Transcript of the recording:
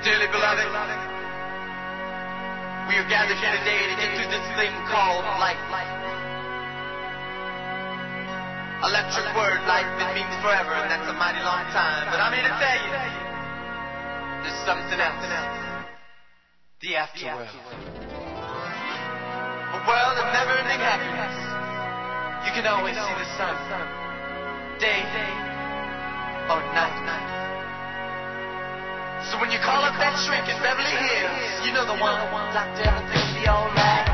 Dearly beloved, we are gathered here today to get through this thing called life. Electric word, life, it means forever, and that's a mighty long time. But I'm here to tell you, there's something else. The afterworld. A world of never-ending happiness. You can always see the sun, day or night. So when you call up that shrink in Beverly Hills, you know the one. Doctor, everything'll be alright.